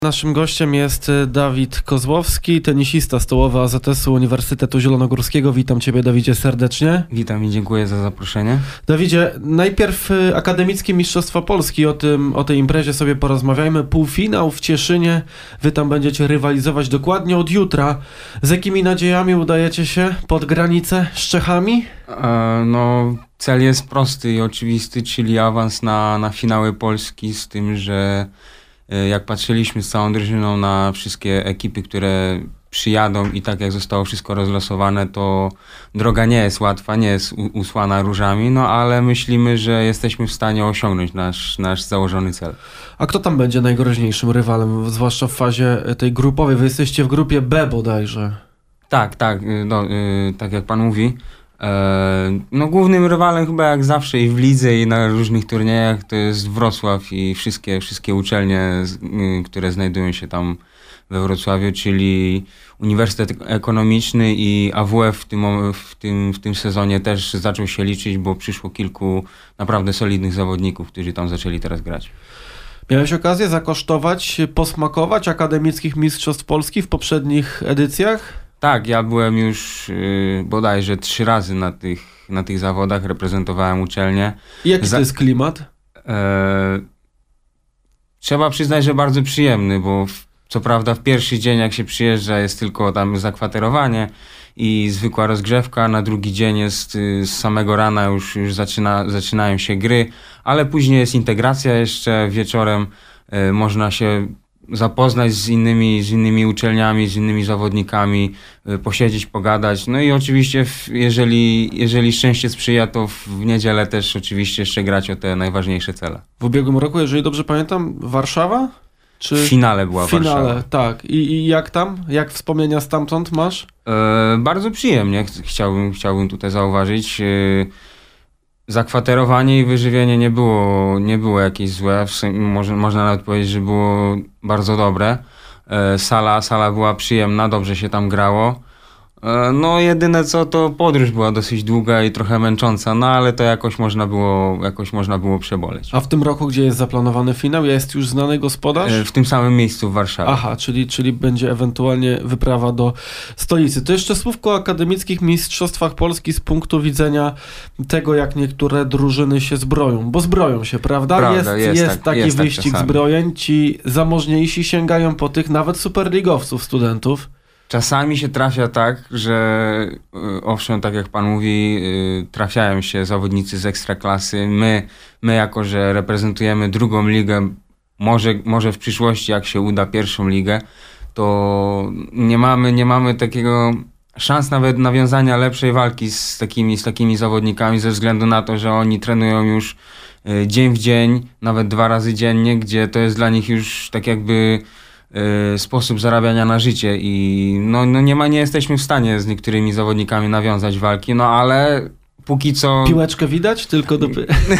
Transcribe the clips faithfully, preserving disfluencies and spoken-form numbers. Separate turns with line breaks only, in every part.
Naszym gościem jest Dawid Kozłowski, tenisista stołowy A Z S-u Uniwersytetu Zielonogórskiego. Witam Ciebie, Dawidzie, serdecznie.
Witam i dziękuję za zaproszenie.
Dawidzie, najpierw Akademickie Mistrzostwa Polski, o tym, o tej imprezie sobie porozmawiajmy. Półfinał w Cieszynie, Wy tam będziecie rywalizować dokładnie od jutra. Z jakimi nadziejami udajecie się pod granicę z Czechami?
E, no, cel jest prosty i oczywisty, czyli awans na, na finały Polski, z tym, że jak patrzyliśmy z całą drużyną na wszystkie ekipy, które przyjadą i tak jak zostało wszystko rozlosowane, to droga nie jest łatwa, nie jest usłana różami, no ale myślimy, że jesteśmy w stanie osiągnąć nasz, nasz założony cel.
A kto tam będzie najgroźniejszym rywalem, zwłaszcza w fazie tej grupowej? Wy jesteście w grupie B bodajże.
Tak, tak, no, yy, tak jak pan mówi. No głównym rywalem chyba jak zawsze i w lidze i na różnych turniejach to jest Wrocław i wszystkie, wszystkie uczelnie, które znajdują się tam we Wrocławiu, czyli Uniwersytet Ekonomiczny i A W F w tym, w tym, w tym sezonie też zaczął się liczyć, bo przyszło kilku naprawdę solidnych zawodników, którzy tam zaczęli teraz grać.
Miałeś okazję zakosztować, posmakować akademickich mistrzostw Polski w poprzednich edycjach?
Tak, ja byłem już yy, bodajże trzy razy na tych, na tych zawodach, reprezentowałem uczelnię.
I jaki Za... to jest klimat?
E... Trzeba przyznać, że bardzo przyjemny, bo w, co prawda w pierwszy dzień jak się przyjeżdża jest tylko tam zakwaterowanie i zwykła rozgrzewka, na drugi dzień jest y, z samego rana już, już zaczyna, zaczynają się gry, ale później jest integracja jeszcze, wieczorem y, można się zapoznać z innymi, z innymi uczelniami, z innymi zawodnikami, posiedzieć, pogadać. No i oczywiście, jeżeli, jeżeli szczęście sprzyja, to w niedzielę też oczywiście jeszcze grać o te najważniejsze cele.
W ubiegłym roku, jeżeli dobrze pamiętam, Warszawa? Czy...
W finale była
w finale,
Warszawa.
Tak. I, I jak tam? Jak wspomnienia stamtąd masz?
E, bardzo przyjemnie, chciałbym, chciałbym tutaj zauważyć. E, Zakwaterowanie i wyżywienie nie było, nie było jakieś złe, w sumie może, można nawet powiedzieć, że było bardzo dobre. E, sala, sala była przyjemna, dobrze się tam grało. E, no jedyne co, to podróż była dosyć długa i trochę męcząca, no ale to jakoś można było, jakoś można było przeboleć.
A w tym roku gdzie jest zaplanowany finał? Jest już znany gospodarz?
E, w tym samym miejscu w Warszawie.
Aha, czyli, czyli będzie ewentualnie wyprawa do stolicy. To jeszcze słówko o akademickich mistrzostwach Polski z punktu widzenia tego, jak niektóre drużyny się zbroją. Bo zbroją się, prawda?
Prawda
jest,
jest,
jest
tak,
taki
jest
wyścig
tak
zbrojeń. Ci zamożniejsi sięgają po tych nawet superligowców, studentów.
Czasami się trafia tak, że y, owszem, tak jak pan mówi, y, trafiają się zawodnicy z ekstraklasy. My, my jako, że reprezentujemy drugą ligę, może, może w przyszłości, jak się uda pierwszą ligę, to nie mamy, nie mamy takiego szans nawet nawiązania lepszej walki z takimi, z takimi zawodnikami ze względu na to, że oni trenują już y, dzień w dzień, nawet dwa razy dziennie, gdzie to jest dla nich już tak jakby sposób zarabiania na życie i no, no nie ma, nie jesteśmy w stanie z niektórymi zawodnikami nawiązać walki, no ale póki co...
Piłeczkę widać? Tylko do...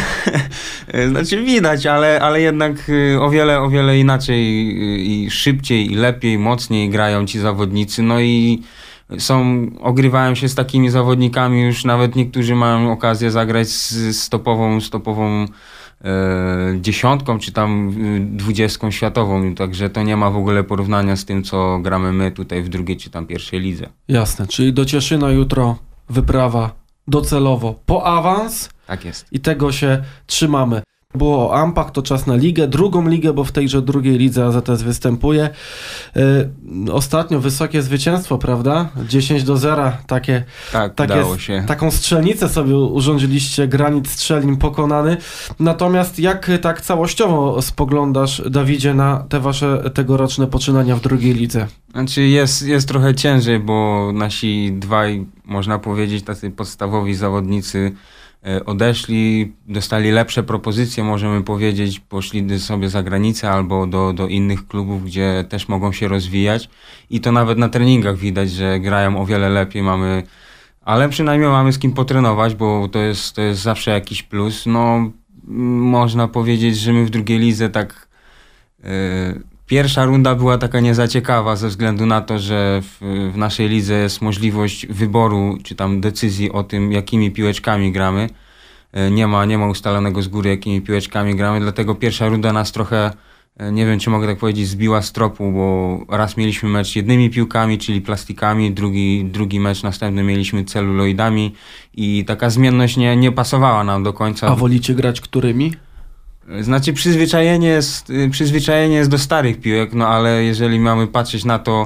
Znaczy widać, ale, ale jednak o wiele, o wiele inaczej i szybciej, i lepiej, mocniej grają ci zawodnicy, no i są, ogrywają się z takimi zawodnikami, już nawet niektórzy mają okazję zagrać z stopową, stopową dziesiątką, czy tam dwudziestką światową, także to nie ma w ogóle porównania z tym, co gramy my tutaj w drugiej, czy tam pierwszej lidze.
Jasne, czyli do Cieszyna jutro wyprawa docelowo po awans.
Tak jest.
I tego się trzymamy. Było o Ampach, to czas na ligę, drugą ligę, bo w tejże drugiej lidze A Z S występuje. Yy, ostatnio wysokie zwycięstwo, prawda? dziesięć do zera, takie,
tak,
takie,
udało się.
Taką strzelnicę sobie urządziliście, granit Strzelin pokonany. Natomiast jak tak całościowo spoglądasz, Dawidzie, na te wasze tegoroczne poczynania w drugiej lidze?
Znaczy jest, jest trochę ciężej, bo nasi dwaj, można powiedzieć, tacy podstawowi zawodnicy odeszli, dostali lepsze propozycje, możemy powiedzieć, poszli sobie za granicę albo do, do innych klubów, gdzie też mogą się rozwijać i to nawet na treningach widać, że grają o wiele lepiej, mamy, ale przynajmniej mamy z kim potrenować, bo to jest, to jest zawsze jakiś plus. No, można powiedzieć, że my w drugiej lidze tak yy, pierwsza runda była taka niezaciekawa ze względu na to, że w, w naszej lidze jest możliwość wyboru, czy tam decyzji o tym, jakimi piłeczkami gramy. Nie ma, nie ma ustalonego z góry, jakimi piłeczkami gramy, dlatego pierwsza runda nas trochę nie wiem, czy mogę tak powiedzieć, zbiła z tropu, bo raz mieliśmy mecz jednymi piłkami, czyli plastikami, drugi, drugi mecz następny mieliśmy celuloidami i taka zmienność nie, nie pasowała nam do końca.
A wolicie grać którymi?
Znaczy przyzwyczajenie jest, przyzwyczajenie jest do starych piłek, no ale jeżeli mamy patrzeć na to,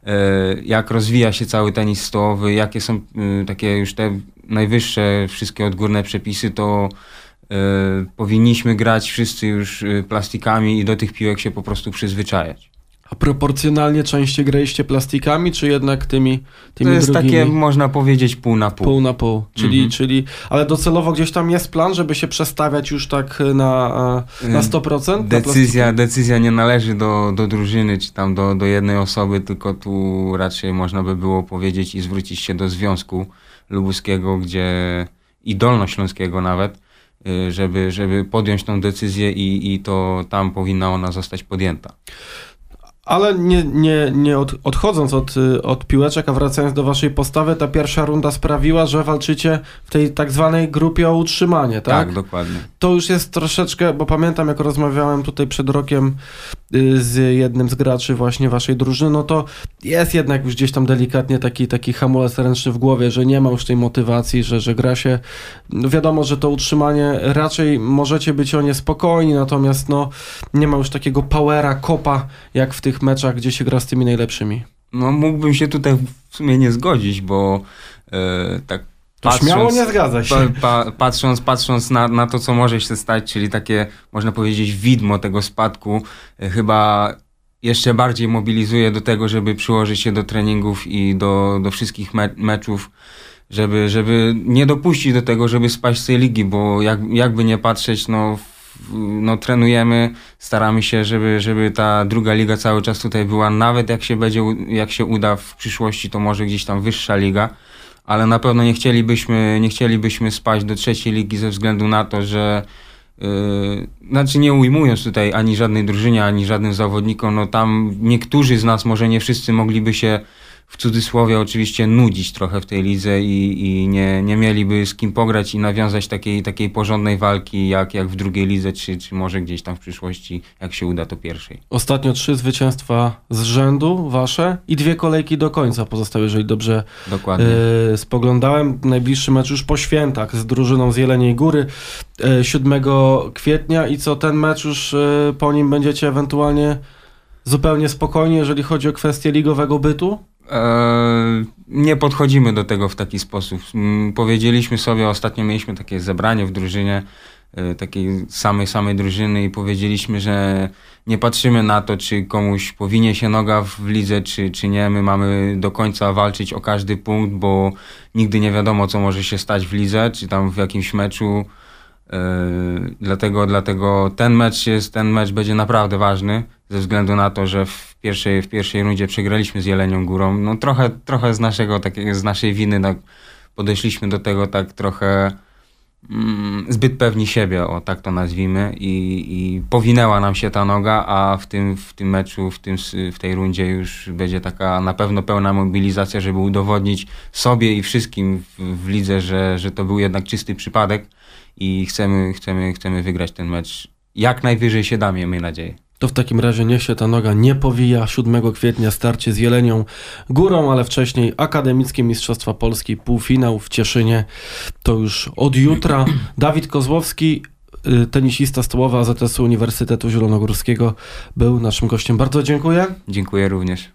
jak rozwija się cały tenis stołowy, jakie są takie już te najwyższe wszystkie odgórne przepisy, to powinniśmy grać wszyscy już plastikami i do tych piłek się po prostu przyzwyczajać.
A proporcjonalnie częściej graliście plastikami, czy jednak tymi, tymi
To jest
drugimi?
takie, można powiedzieć, pół na pół.
Pół na pół, czyli,
Mhm.
czyli, ale docelowo gdzieś tam jest plan, żeby się przestawiać już tak na, na sto procent?
Decyzja,
na
decyzja nie należy do, do drużyny, czy tam do, do jednej osoby, tylko tu raczej można by było powiedzieć i zwrócić się do Związku Lubuskiego, gdzie i Dolnośląskiego nawet, żeby, żeby podjąć tą decyzję i, i to tam powinna ona zostać podjęta.
Ale nie, nie, nie od, odchodząc od, od piłeczek, a wracając do waszej postawy, ta pierwsza runda sprawiła, że walczycie w tej tak zwanej grupie o utrzymanie, tak?
Tak, dokładnie.
To już jest troszeczkę, bo pamiętam, jak rozmawiałem tutaj przed rokiem z jednym z graczy właśnie waszej drużyny, no to jest jednak już gdzieś tam delikatnie taki, taki hamulec ręczny w głowie, że nie ma już tej motywacji, że, że gra się, no wiadomo, że to utrzymanie raczej możecie być o nie spokojni, natomiast no nie ma już takiego powera, kopa, jak w tych meczach, gdzie się gra z tymi najlepszymi.
No mógłbym się tutaj w sumie nie zgodzić, bo e, tak
To
patrząc,
śmiało nie zgadza się.
Pa, pa, patrząc patrząc na, na to, co może się stać, czyli takie, można powiedzieć, widmo tego spadku, e, chyba jeszcze bardziej mobilizuje do tego, żeby przyłożyć się do treningów i do, do wszystkich me meczów, żeby, żeby nie dopuścić do tego, żeby spaść z tej ligi, bo jak, jakby nie patrzeć, no, no trenujemy, staramy się, żeby, żeby ta druga liga cały czas tutaj była, nawet jak się będzie, jak się uda w przyszłości, to może gdzieś tam wyższa liga, ale na pewno nie chcielibyśmy, nie chcielibyśmy spaść do trzeciej ligi ze względu na to, że yy, znaczy nie ujmując tutaj ani żadnej drużynie, ani żadnym zawodnikom, no tam niektórzy z nas, może nie wszyscy, mogliby się w cudzysłowie oczywiście nudzić trochę w tej lidze i, i nie, nie mieliby z kim pograć i nawiązać takiej, takiej porządnej walki jak, jak w drugiej lidze, czy, czy może gdzieś tam w przyszłości, jak się uda, to pierwszej.
Ostatnio trzy zwycięstwa z rzędu wasze i dwie kolejki do końca pozostały, jeżeli dobrze
Dokładnie.
yy, spoglądałem. Najbliższy mecz już po świętach z drużyną z Jeleniej Góry yy, siódmego kwietnia i co, ten mecz już yy, po nim będziecie ewentualnie zupełnie spokojni, jeżeli chodzi o kwestię ligowego bytu?
Eee, nie podchodzimy do tego w taki sposób. Mm, powiedzieliśmy sobie, ostatnio mieliśmy takie zebranie w drużynie, e, takiej samej, samej drużyny i powiedzieliśmy, że nie patrzymy na to, czy komuś powinie się noga w lidze, czy, czy nie. My mamy do końca walczyć o każdy punkt, bo nigdy nie wiadomo, co może się stać w lidze, czy tam w jakimś meczu. Yy, dlatego, dlatego ten mecz jest, ten mecz będzie naprawdę ważny, ze względu na to, że w pierwszej, w pierwszej rundzie przegraliśmy z Jelenią Górą. No trochę, trochę z naszego, takiego, z naszej winy tak podeszliśmy do tego tak trochę mm, zbyt pewni siebie, o tak to nazwijmy, i, i powinęła nam się ta noga, a w tym, w tym meczu, w, tym, w tej rundzie już będzie taka na pewno pełna mobilizacja, żeby udowodnić sobie i wszystkim w, w lidze, że, że to był jednak czysty przypadek. I chcemy, chcemy, chcemy wygrać ten mecz jak najwyżej się da, miejmy nadzieję.
To w takim razie niech się ta noga nie powija. siódmego kwietnia starcie z Jelenią Górą, ale wcześniej Akademickie Mistrzostwa Polski, półfinał w Cieszynie. To już od jutra. Dawid Kozłowski, tenisista stołowy A Z S U Uniwersytetu Zielonogórskiego, był naszym gościem. Bardzo dziękuję.
Dziękuję również.